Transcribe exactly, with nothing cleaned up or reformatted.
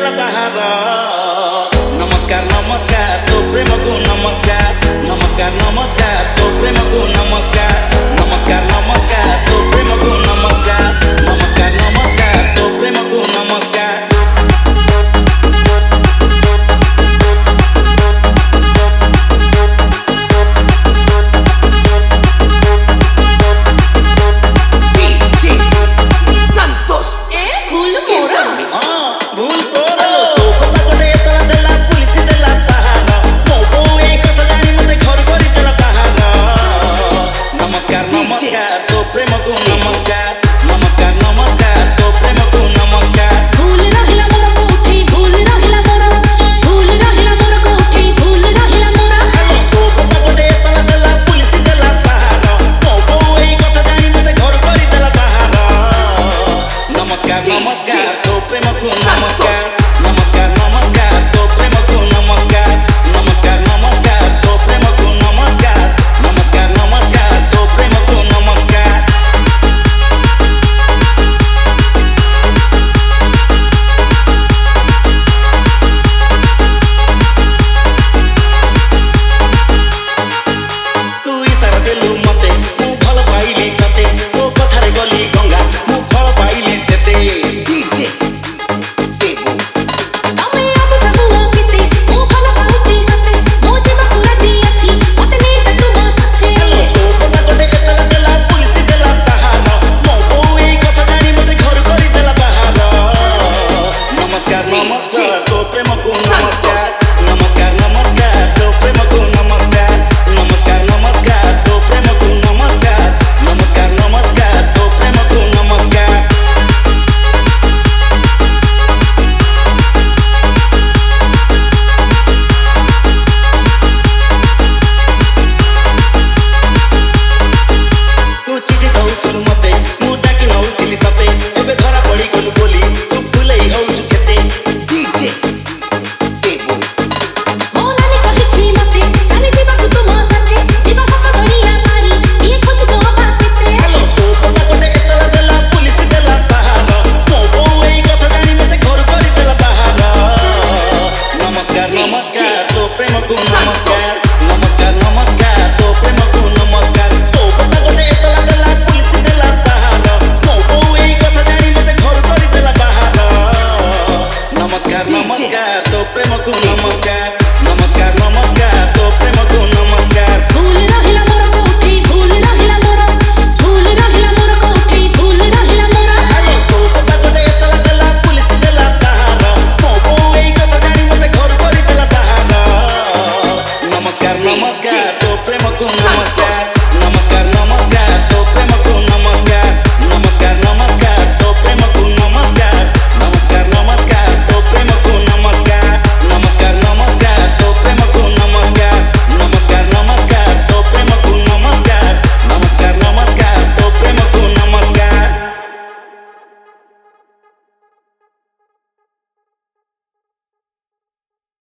କରିଦେଲା ବାହାର। ନମସ୍କାର ନମସ୍କାର ତୋ ପ୍ରେମକୁ ନମସ୍କାର, ନମସ୍କାର ନମସ୍କାର ତୋ ପ୍ରେମକୁ ନମସ୍କାର, ନମସ୍କାର ନମସ୍କାର ତୋ ପ୍ରେମକୁ ନମସ୍କାର, ନମସ୍କାର ନମସ୍କାର ତୋ ପ୍ରେମକୁ ନମସ୍କାର। नमस्कार तो प्रेम को नमस्कार, नमस्कार नमस्कार तो प्रेम को नमस्कार। भूल रहिला मोर कोठी, भूल रहिला मोर, भूल रहिला मोर कोठी, भूल रहिला मोर। हेलो तो पता गोटे तला देला पुलिस देला पहाड़, मो बो एई कथा जानी मते घर करी देला पहाड़। नमस्कार नमस्कार तो प्रेम को नमस्कार, नमस्कार नमस्कार तो प्रेम को नमस्कार, नमस्कार नमस्कार तो प्रेम को नमस्कार, नमस्कार नमस्कार तो प्रेम को नमस्कार। तू इशारा देलु मते मु भल पाइली तते, तो कथारे गली गंगा मु फल पाइली सेते। डीजे सेबो तमे अब जमुआ किते मु भल पाउची सते, मो जीवा पूरा जी अछि मते ने जतु मा सथे। हेलो तो पता गोटे तला देला पुलिस देला पहाड़, मो बो एई कथा जानी मते घर करी देला पहाड़। नमस्कार नमस्कार तो प्रेम को नमस्कार, नमस्कार नमस्कार तो प्रेम को नमस्कार, नमस्कार नमस्कार तो प्रेम को नमस्कार, नमस्कार नमस्कार तो प्रेम को नमस्कार। तू चीज दउचु मते मु डाकी नउथिली तते, एबे धरा पड़ी गलु बोली तू फुलई होउचु केते। डीजे सेबो मोलानी कहिछि मते जानि जीवा को तुम सथे, जीवा सत दरिया पारी ए खोज दो बातेते। हेलो तो पता गोटे तला देला पुलिस देला पहाड़, मो बो एई कथा जानी मते घर करी देला पहाड़। नमस्कार नमस्कार तो प्रेम को नमस्कार, नमस्कार नमस्कार तो प्रेम को नमस्कार। तो पता गोटे तला देला पुलिस देला पहाड़, मो बो एई कथा जानी मते घर करी देला पहाड़। नमस्कार नमस्कार तो प्रेम को